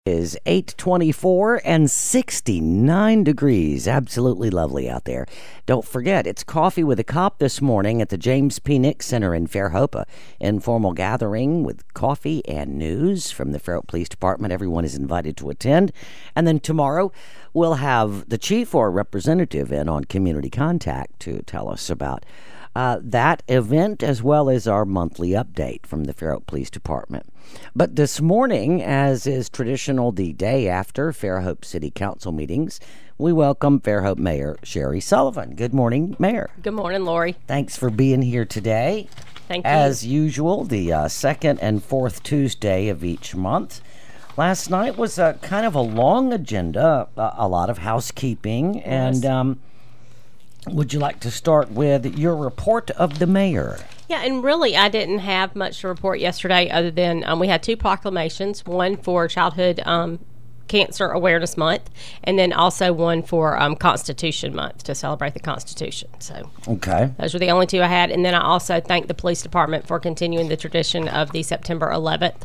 Is 8:24 and 69 degrees. Absolutely lovely out there. Don't forget, it's Coffee with a Cop this morning at the James P. Nick Center in Fairhope. A informal gathering with coffee and news from the Fairhope Police Department. Everyone is invited to attend. And then tomorrow, we'll have the chief or representative in on Community Contact to tell us about that event, as well as our monthly update from the Fairhope Police Department. But this morning, as is traditional the day after Fairhope City Council meetings, we welcome Fairhope Mayor Sherry Sullivan. Good morning, Mayor. Good morning, Lori. Thanks for being here today. Thank you. As usual, the second and fourth Tuesday of each month. Last night was a kind of a long agenda, a lot of housekeeping, Yes. and would you like to start with your report of the mayor? Yeah, and really, I didn't have much to report yesterday other than we had two proclamations, one for Childhood Cancer Awareness Month, and then also one for Constitution Month to celebrate the Constitution. So Okay. those were the only two I had. And then I also thanked the police department for continuing the tradition of the September 11th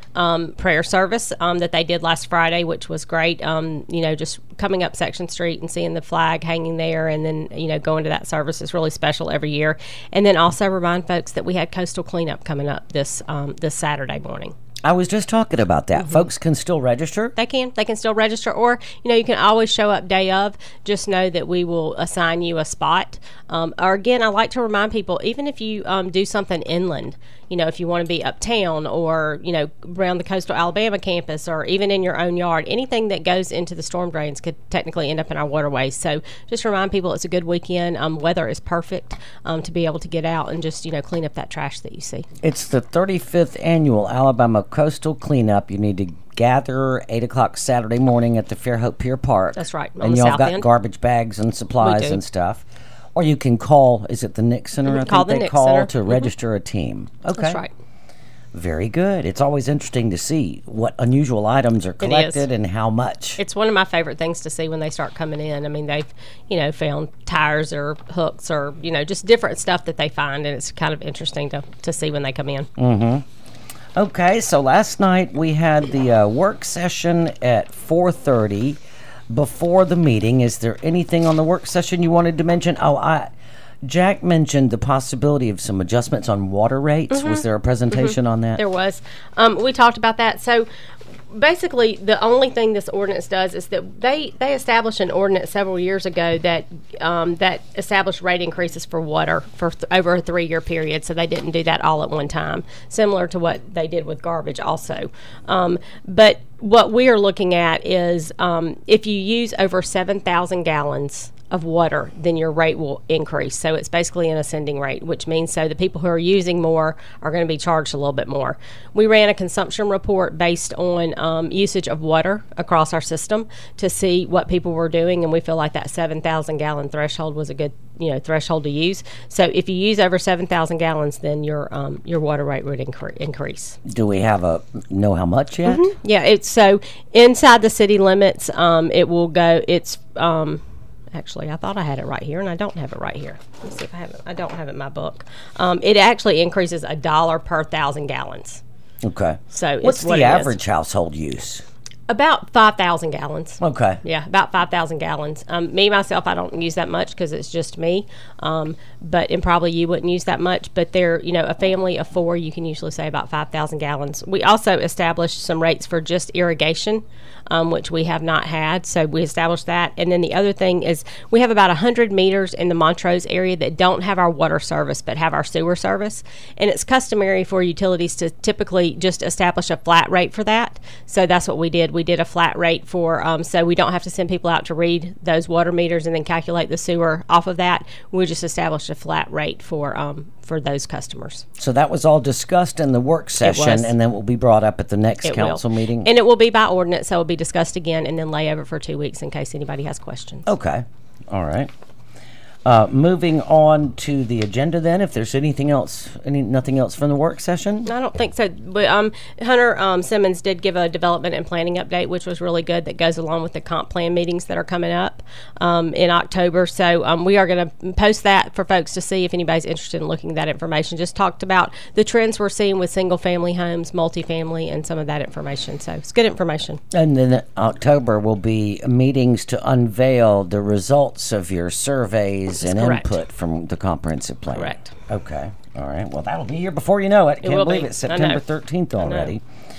prayer service that they did last Friday, which was great. Just coming up Section Street and seeing the flag hanging there, and then going to that service is really special every year. And then also remind folks that we had coastal cleanup coming up this Saturday morning. I was just talking about that. Folks can still register? They can still register, or you can always show up day of. Just know that we will assign you a spot. Or again, I like to remind people, even if you do something inland, if you want to be uptown or around the coastal Alabama campus, or even in your own yard, anything that goes into the storm drains could technically end up in our waterways. So just remind people it's a good weekend. Weather is perfect to be able to get out and just clean up that trash that you see. It's the 35th annual Alabama Coastal Cleanup. You need to gather 8 o'clock Saturday morning at the Fairhope Pier Park. That's right, on And the y'all south got end. garbage bags and supplies and stuff. Or you can call, is it the Nick Center? I Call think the they Nick call Center. to register a team. Okay. That's right. Very good. It's always interesting to see what unusual items are collected and how much. It's one of my favorite things to see when they start coming in. I mean, they've, found tires or hooks or, just different stuff that they find, and it's kind of interesting to see when they come in. Mm-hmm. Okay, so last night we had the work session at 4:30 before the meeting. Is there anything on the work session you wanted to mention? Jack mentioned the possibility of some adjustments on water rates. Was there a presentation on that? There was. We talked about that. So basically, the only thing this ordinance does is that they established an ordinance several years ago that established rate increases for water for over a 3-year period. So they didn't do that all at one time, similar to what they did with garbage also. But what we are looking at is if you use over 7,000 gallons of water, then your rate will increase. So it's basically an ascending rate, which means so the people who are using more are going to be charged a little bit more. We ran a consumption report based on usage of water across our system to see what people were doing, and we feel like that 7,000 gallon threshold was a good threshold to use. So if you use over 7,000 gallons, then your water rate would increase. Do we know how much yet? Yeah, it's so inside the city limits. It will go. It's Actually, I thought I had it right here, and I don't have it right here. Let's see if I have it. I don't have it in my book. It actually increases $1 per 1,000 gallons. Okay. So what's what the it is. average household use? About 5,000 gallons. Okay. Yeah, about 5,000 gallons. Me, myself, I don't use that much because it's just me. And probably you wouldn't use that much. But a family of 4, you can usually say about 5,000 gallons. We also established some rates for just irrigation, which we have not had. So we established that. And then the other thing is we have about 100 meters in the Montrose area that don't have our water service but have our sewer service. And it's customary for utilities to typically just establish a flat rate for that. So that's what we did. We did a flat rate for, so we don't have to send people out to read those water meters and then calculate the sewer off of that. We just established a flat rate for those customers. So that was all discussed in the work session, and then will be brought up at the next council meeting? And it will be by ordinance, so it will be discussed again and then lay over for 2 weeks in case anybody has questions. Okay. All right. Moving on to the agenda then, if there's anything else, nothing else from the work session? I don't think so. But Hunter Simmons did give a development and planning update, which was really good, that goes along with the comp plan meetings that are coming up in October. So we are going to post that for folks to see if anybody's interested in looking at that information. Just talked about the trends we're seeing with single-family homes, multifamily, and some of that information. So it's good information. And then October will be meetings to unveil the results of your surveys and correct. Input from the comprehensive plan. Correct. Okay. All right. Well, that'll be here before you know it. Can't will believe be. it's September 13th already.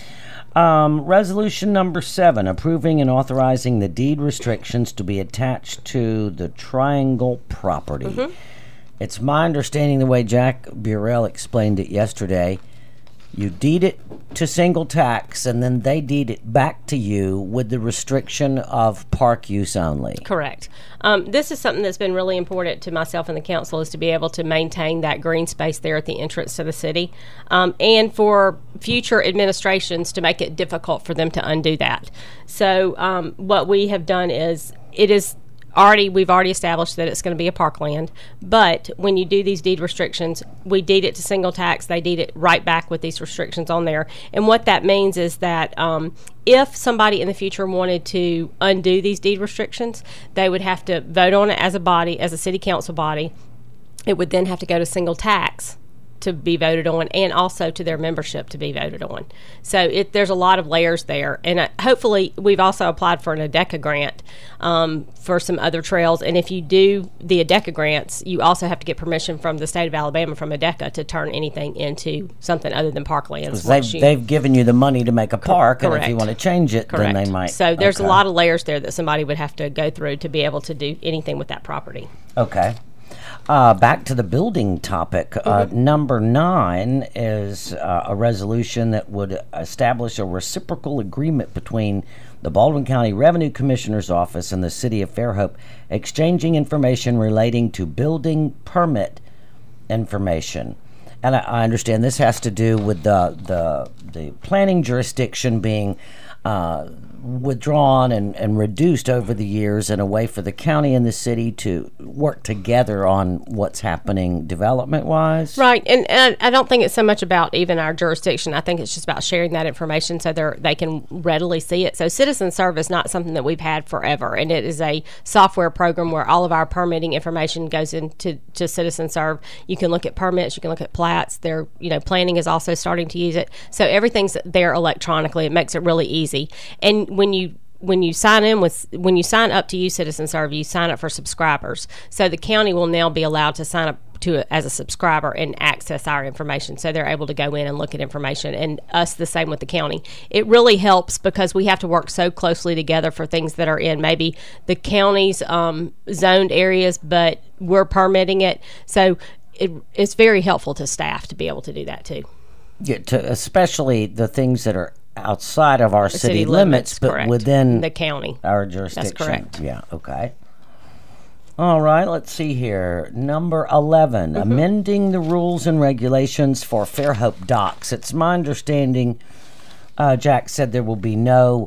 Resolution number 7, approving and authorizing the deed restrictions to be attached to the Triangle property. Mm-hmm. It's my understanding, the way Jack Burrell explained it yesterday, you deed it to single tax, and then they deed it back to you with the restriction of park use only. Correct. This is something that's been really important to myself and the council, is to be able to maintain that green space there at the entrance to the city, and for future administrations to make it difficult for them to undo that. So what we have done is, we've already established that it's going to be a parkland, but when you do these deed restrictions, we deed it to single tax, they deed it right back with these restrictions on there. And what that means is that if somebody in the future wanted to undo these deed restrictions, they would have to vote on it as a body, as a city council body. It would then have to go to single tax to be voted on, and also to their membership to be voted on. So there's a lot of layers there, and hopefully we've also applied for an ADECA grant for some other trails. And if you do the ADECA grants, you also have to get permission from the state of Alabama, from ADECA, to turn anything into something other than parklands. They've given you the money to make a park, correct. And if you want to change it, correct. then they might. So there's a lot of layers there that somebody would have to go through to be able to do anything with that property. Okay. Back to the building topic. Number 9 is a resolution that would establish a reciprocal agreement between the Baldwin County Revenue Commissioner's Office and the City of Fairhope, exchanging information relating to building permit information. And I understand this has to do with the planning jurisdiction being withdrawn and reduced over the years, in a way for the county and the city to work together on what's happening development-wise. Right, and I don't think it's so much about even our jurisdiction. I think it's just about sharing that information so they can readily see it. So Citizen Serve is not something that we've had forever, and it is a software program where all of our permitting information goes into Citizen Serve. You can look at permits, you can look at plats. Planning is also starting to use it. So everything's there electronically. It makes it really easy. And when you sign up to use Citizen Serve, you sign up for subscribers. So the county will now be allowed to sign up to it as a subscriber and access our information. So they're able to go in and look at information, and us the same with the county. It really helps because we have to work so closely together for things that are in maybe the county's zoned areas, but we're permitting it. So it's very helpful to staff to be able to do that too. Yeah, especially the things that are outside of our city limits, but correct. Within the county, our jurisdiction. That's correct. Yeah, okay. All right, let's see here. Number 11, amending the rules and regulations for Fairhope docks. It's my understanding, Jack said there will be no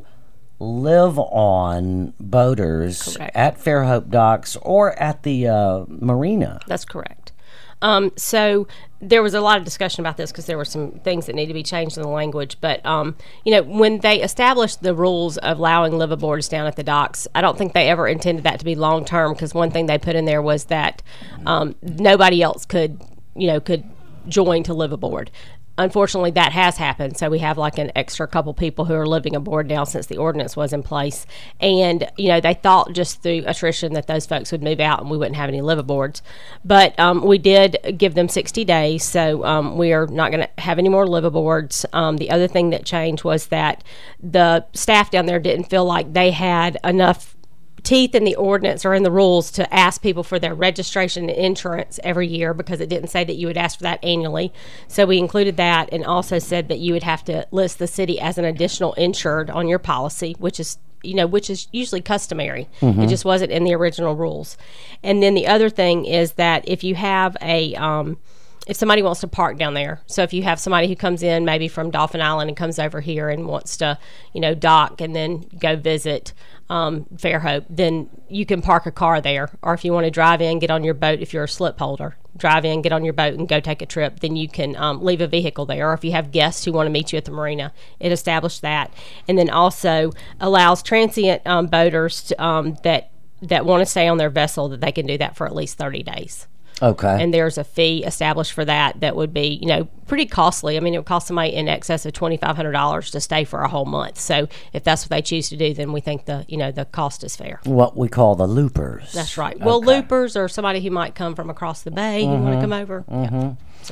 live-on boaters correct. At Fairhope docks or at the marina. That's correct. So there was a lot of discussion about this because there were some things that need to be changed in the language. But, when they established the rules of allowing liveaboards down at the docks, I don't think they ever intended that to be long-term, because one thing they put in there was that nobody else could join to live aboard. Unfortunately, that has happened, so we have like an extra couple people who are living aboard now since the ordinance was in place. And, they thought just through attrition that those folks would move out and we wouldn't have any liveaboards. But we did give them 60 days, so we are not going to have any more liveaboards. The other thing that changed was that the staff down there didn't feel like they had enough teeth in the ordinance or in the rules to ask people for their registration and insurance every year, because it didn't say that you would ask for that annually. So we included that, and also said that you would have to list the city as an additional insured on your policy, which is usually customary. It just wasn't in the original rules. And then the other thing is that if you have a if somebody wants to park down there. So if you have somebody who comes in maybe from Dauphin Island and comes over here and wants to, dock and then go visit Fairhope, then you can park a car there. Or if you want to drive in, get on your boat, if you're a slip holder, drive in, get on your boat and go take a trip, then you can leave a vehicle there. Or if you have guests who want to meet you at the marina, it established that. And then also allows transient boaters to, that want to stay on their vessel, that they can do that for at least 30 days. Okay. And there's a fee established for that would be, pretty costly. I mean, it would cost somebody in excess of $2,500 to stay for a whole month. So if that's what they choose to do, then we think the cost is fair. What we call the loopers. That's right. Well, loopers or somebody who might come from across the bay who want to come over. Yeah.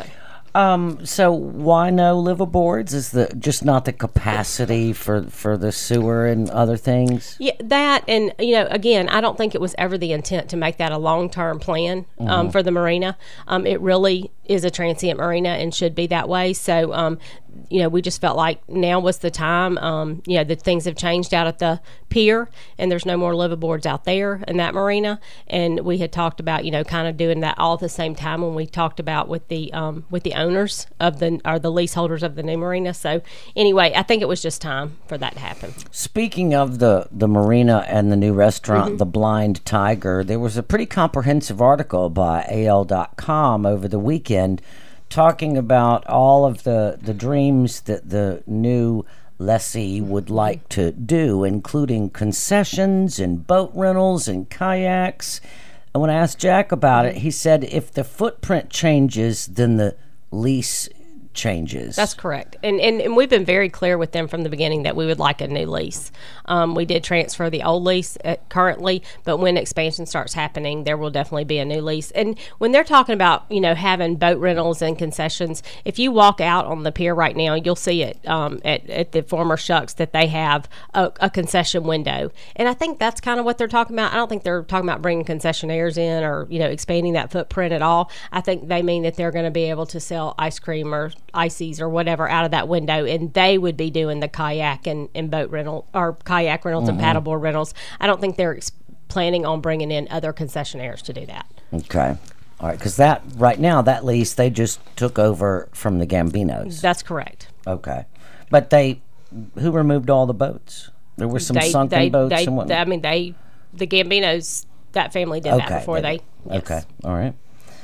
So why no liveaboards? Is just not the capacity for the sewer and other things? Yeah, that, and again, I don't think it was ever the intent to make that a long-term plan for the marina. It really is a transient marina and should be that way. So we just felt like now was the time. That things have changed out at the pier, and there's no more liveaboards out there in that marina. And we had talked about, kind of doing that all at the same time when we talked about with the owners of the leaseholders of the new marina. So anyway, I think it was just time for that to happen. Speaking of the marina and the new restaurant, The Blind Tiger, there was a pretty comprehensive article by AL.com over the weekend talking about all of the dreams that the new lessee would like to do, including concessions and boat rentals and kayaks. And when I asked Jack about it, he said if the footprint changes, then the lease changes. That's correct. And we've been very clear with them from the beginning that we would like a new lease. We did transfer the old lease currently, but when expansion starts happening, there will definitely be a new lease. And when they're talking about, having boat rentals and concessions, if you walk out on the pier right now, you'll see it at the former Shucks that they have a concession window. And I think that's kind of what they're talking about. I don't think they're talking about bringing concessionaires in or, expanding that footprint at all. I think they mean that they're going to be able to sell ice cream or ices or whatever out of that window, and they would be doing the kayak and boat rental or kayak rentals and paddleboard rentals. I don't think they're planning on bringing in other concessionaires to do that. Okay. All right, because that right now, that lease they just took over from the Gambinos. That's correct. Okay. But who removed all the boats? There were some sunken boats and whatnot. The Gambinos, that family did that before they. Yes. Okay. All right.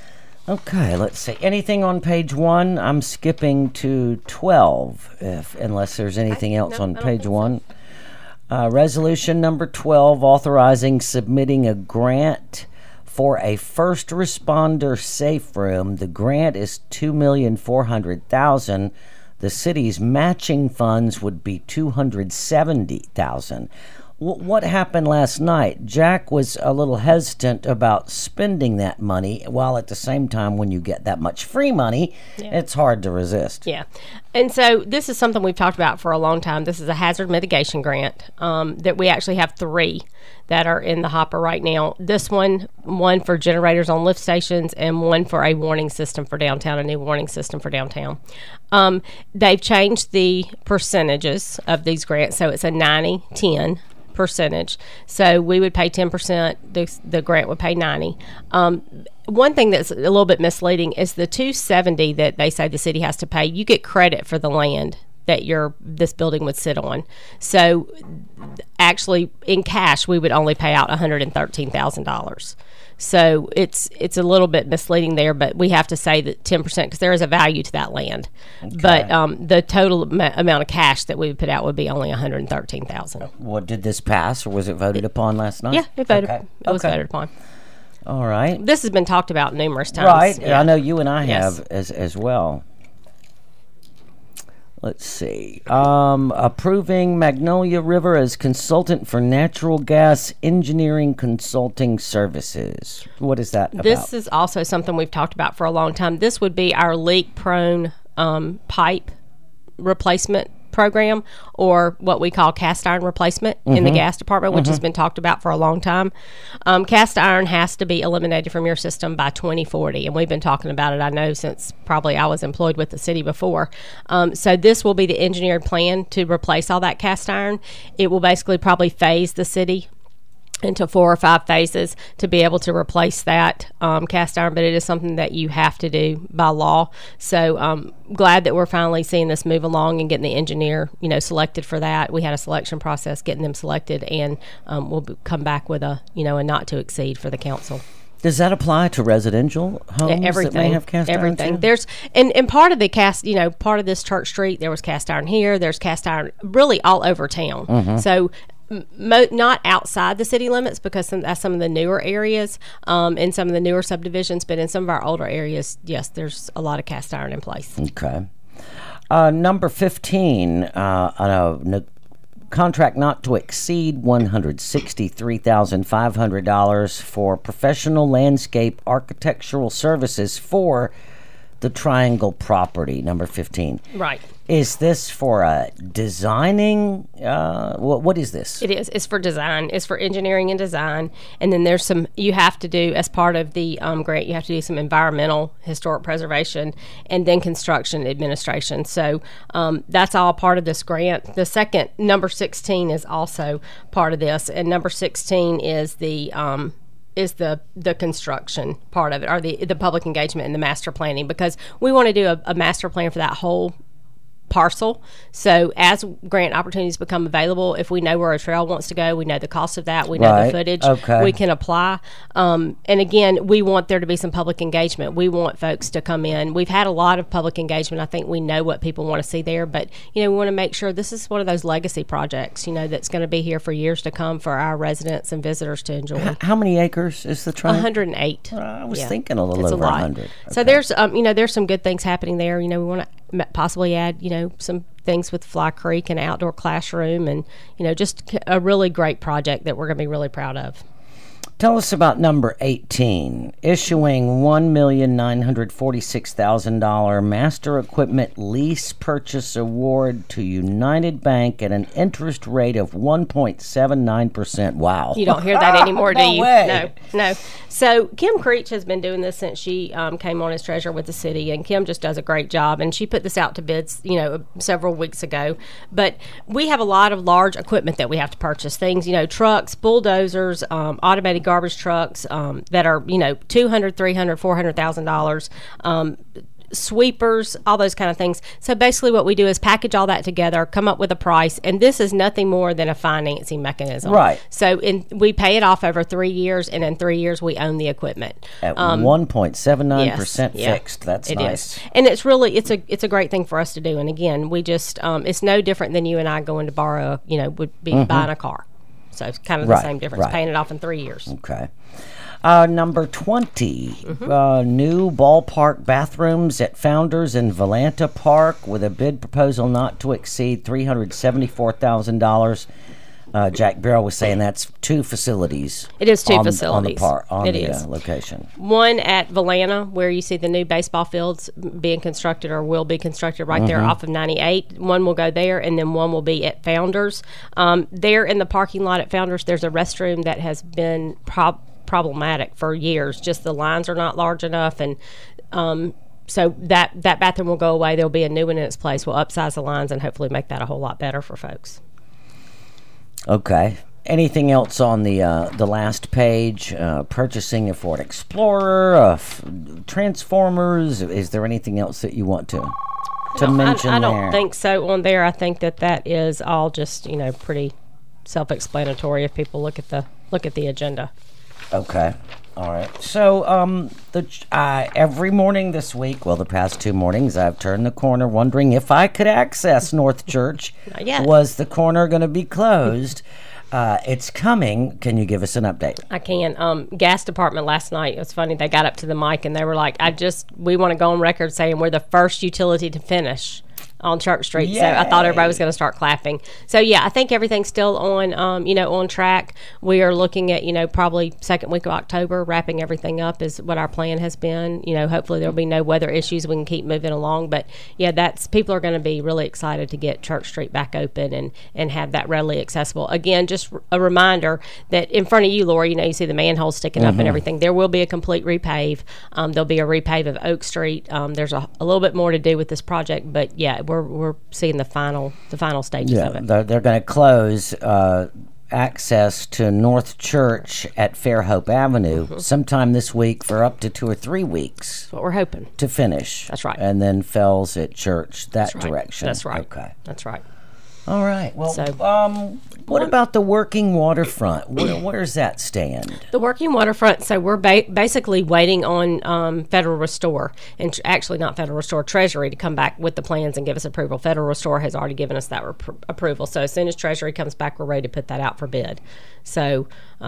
Okay, let's see. Anything on page 1? I'm skipping to 12, unless there's anything else on page 1. So. Resolution number 12, authorizing submitting a grant for a first responder safe room. The grant is $2,400,000. The city's matching funds would be $270,000. What happened last night? Jack was a little hesitant about spending that money, while at the same time, when you get that much free money, it's hard to resist. Yeah. And so this is something we've talked about for a long time. This is a hazard mitigation grant that we actually have 3 that are in the hopper right now. This one for generators on lift stations, and one for a warning system for downtown, a new warning system for downtown. They've changed the percentages of these grants, so it's a 90-10 percentage. So we would pay 10%, the grant would pay 90. One thing that's a little bit misleading is the $270 that they say the city has to pay. You get credit for the land that this building would sit on. So actually, in cash, we would only pay out $113,000. So it's a little bit misleading there, but we have to say that 10% because there is a value to that land. Okay. But the total amount of cash that we would put out would be only $113,000. Well, did this pass, or was it voted upon last night? Yeah, it voted. Okay. It was voted upon. All right. This has been talked about numerous times. Right. Yeah. I know you and I have as well. Let's see. Approving Magnolia River as consultant for natural gas engineering consulting services. What is that about? This is also something we've talked about for a long time. This would be our leak-prone pipe replacement program, or what we call cast iron replacement in the gas department, which has been talked about for a long time. Cast iron has to be eliminated from your system by 2040, and we've been talking about it, I know, since probably I was employed with the city before. So this will be the engineered plan to replace all that cast iron. It will basically probably phase the city into 4 or 5 phases to be able to replace that cast iron, but it is something that you have to do by law. So glad that we're finally seeing this move along and getting the engineer, selected for that. We had a selection process getting them selected, and we'll come back with a not to exceed for the council. Does that apply to residential homes everything, that may have cast iron everything? too? There's and part of the part of this Church Street, there was cast iron here. There's cast iron really all over town. Mm-hmm. So not outside the city limits, because that's some of the newer areas in some of the newer subdivisions, but in some of our older areas, yes, there's a lot of cast iron in place. Okay. Number 15, on a contract not to exceed $163,500 for professional landscape architectural services for the Triangle property, number 15. Right. Is this for designing? What is this? It is. It's for design. It's for engineering and design. And then there's you have to do, as part of the grant, you have to do some environmental, historic preservation, and then construction administration. So that's all part of this grant. The second, number 16, is also part of this. And number 16 is the construction part of it, or the public engagement and the master planning, because we want to do a master plan for that whole parcel. So as grant opportunities become available, if we know where a trail wants to go, we know the cost of that, we know the footage, we can apply. And again, we want there to be some public engagement. We want folks to come in. We've had a lot of public engagement. I think we know what people want to see there, but we want to make sure this is one of those legacy projects, that's going to be here for years to come for our residents and visitors to enjoy. How many acres is the triangle? 108. I was thinking a little it's over a lot. 100. Okay. So there's there's some good things happening there. We want to possibly add some things with Fly Creek and outdoor classroom, and just a really great project that we're going to be really proud of. Tell us about number 18, issuing $1,946,000 master equipment lease purchase award to United Bank at an interest rate of 1.79%. Wow. You don't hear that anymore, do you? Way. No. So Kim Creech has been doing this since she came on as treasurer with the city, and Kim just does a great job. And she put this out to bids, several weeks ago. But we have a lot of large equipment that we have to purchase, things, trucks, bulldozers, automated garbage trucks that are $200,000, $300,000, $400,000, sweepers, all those kind of things. So basically what we do is package all that together, come up with a price, and this is nothing more than a financing mechanism. Right. So we pay it off over 3 years, and in 3 years we own the equipment. At 1.79% fixed. That's it nice. Is. And it's really, it's a great thing for us to do. And again, we just, it's no different than you and I going to borrow, would be buying a car. So it's kind of the same difference, paying it off in 3 years. Okay. Number 20, new ballpark bathrooms at Founders in Volanta Park with a bid proposal not to exceed $374,000. Jack Barrow was saying that's 2 facilities. It is 2 facilities. On the location. One at Volanta, where you see the new baseball fields being constructed or will be constructed right there off of 98. One will go there, and then one will be at Founders. There in the parking lot at Founders, there's a restroom that has been problematic for years. Just the lines are not large enough, and so that bathroom will go away. There'll be a new one in its place. We'll upsize the lines and hopefully make that a whole lot better for folks. Okay. Anything else on the last page? Purchasing a Ford Explorer, Transformers. Is there anything else that you want to mention? I don't think so on there. I think that is all just pretty self-explanatory if people look at the agenda. Okay. All right. So every morning this week, well, the past 2 mornings, I've turned the corner wondering if I could access North Church. Not yet. Was the corner going to be closed? It's coming. Can you give us an update? I can. Gas department last night, it was funny, they got up to the mic and they were like, we want to go on record saying we're the first utility to finish on Church Street. Yay. So I thought everybody was going to start clapping. So yeah, I think everything's still on, on track. We are looking at, probably second week of October, wrapping everything up is what our plan has been. Hopefully there'll be no weather issues. We can keep moving along. But yeah, people are going to be really excited to get Church Street back open and have that readily accessible. Again, just a reminder that in front of you, Laura, you see the manholes sticking up and everything. There will be a complete repave. There'll be a repave of Oak Street. There's a little bit more to do with this project, but yeah, we're seeing the final stages of it. They're going to close access to North Church at Fairhope Avenue sometime this week for up to 2 or 3 weeks. That's what we're hoping. To finish. That's right. And then Fells at Church, that direction. That's right. Okay. That's right. All right. Well, what about the working waterfront? Where's that stand? The working waterfront, so we're basically waiting on Federal Restore, and actually not Federal Restore, Treasury to come back with the plans and give us approval. Federal Restore has already given us that approval. So as soon as Treasury comes back, we're ready to put that out for bid. So,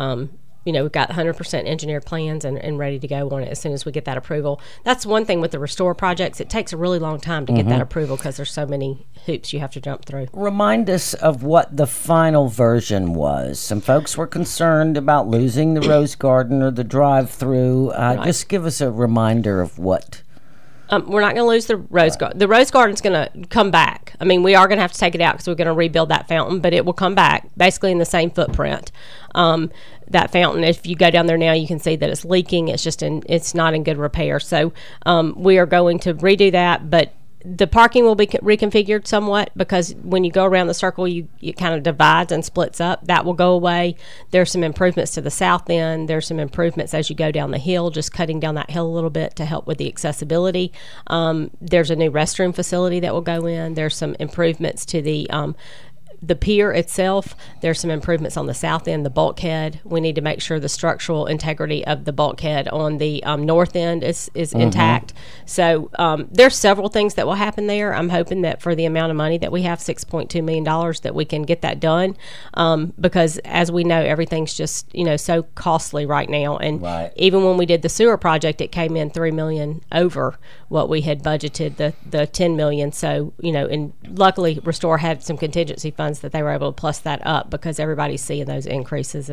we've got 100% engineered plans and ready to go on it as soon as we get that approval. That's one thing with the Restore projects. It takes a really long time to get that approval because there's so many hoops you have to jump through. Remind us of what the final version was. Some folks were concerned about losing the Rose Garden or the drive-through. Right. Just give us a reminder of what... we're not going to lose the Rose Garden. The Rose Garden's going to come back. I mean, we are going to have to take it out because we're going to rebuild that fountain, but it will come back basically in the same footprint. That fountain, if you go down there now, you can see that it's leaking. It's not in good repair. So we are going to redo that, but the parking will be reconfigured somewhat because when you go around the circle, it kind of divides and splits up. That will go away. There's some improvements to the south end. There's some improvements as you go down the hill, just cutting down that hill a little bit to help with the accessibility. There's a new restroom facility that will go in. There's some improvements to the pier itself. There's some improvements on the south end, the bulkhead. We need to make sure the structural integrity of the bulkhead on the north end is intact. So there's several things that will happen there. I'm hoping that for the amount of money that we have, $6.2 million, that we can get that done because as we know, everything's just so costly right now. And even when we did the sewer project, it came in $3 million over what we had budgeted, the $10 million. So and luckily Restore had some contingency funds that they were able to plus that up because everybody's seeing those increases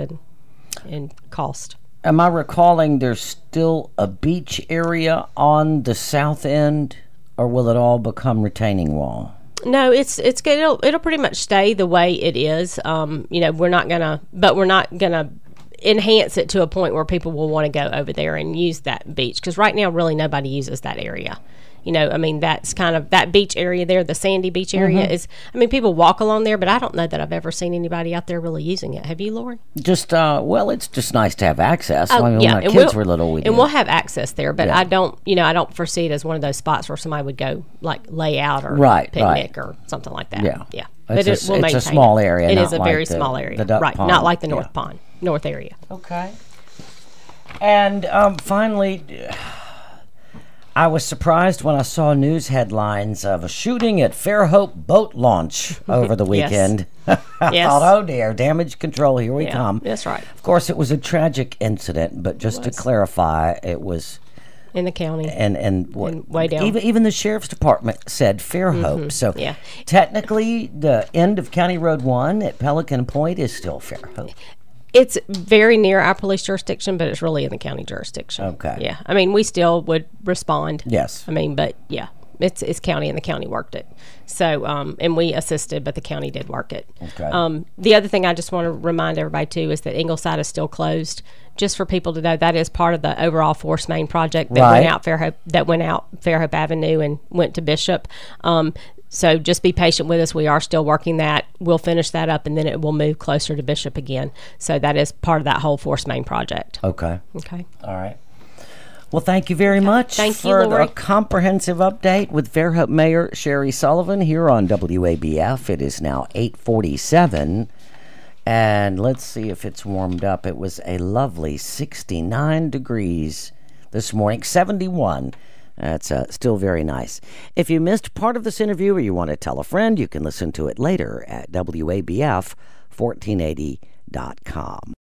in cost. Am I recalling there's still a beach area on the south end, or will it all become retaining wall? No, it'll pretty much stay the way it is. We're not gonna enhance it to a point where people will want to go over there and use that beach because right now really nobody uses that area. That's kind of that beach area there, the sandy beach area is, people walk along there, but I don't know that I've ever seen anybody out there really using it. Have you, Lori? Just, it's just nice to have access. When our kids were little, we did. And we'll have access there, but I don't foresee it as one of those spots where somebody would go like lay out or picnic or something like that. Yeah. But it's a small area. It is a very small area. Right. Pond. Not like the North area. Okay. And finally, I was surprised when I saw news headlines of a shooting at Fairhope boat launch over the weekend. Yes. I thought, oh dear, damage control, here we come. That's right. Of course, it was a tragic incident, but just to clarify, it was in the county and way down. Even the sheriff's department said Fairhope. So technically, the end of County Road 1 at Pelican Point is still Fairhope. It's very near our police jurisdiction, but it's really in the county jurisdiction. Okay. Yeah. We still would respond. Yes. But yeah, it's county, and the county worked it. So, and we assisted, but the county did work it. Okay. The other thing I just want to remind everybody too is that Ingleside is still closed. Just for people to know, that is part of the overall Force Main project that went out Fairhope Avenue and went to Bishop. So just be patient with us. We are still working that. We'll finish that up, and then it will move closer to Bishop again. So that is part of that whole Force Main project. Okay. All right. Well, thank you very much for a comprehensive update with Fairhope Mayor Sherry Sullivan here on WABF. It is now 8:47, and let's see if it's warmed up. It was a lovely 69 degrees this morning, 71. That's still very nice. If you missed part of this interview or you want to tell a friend, you can listen to it later at WABF1480.com.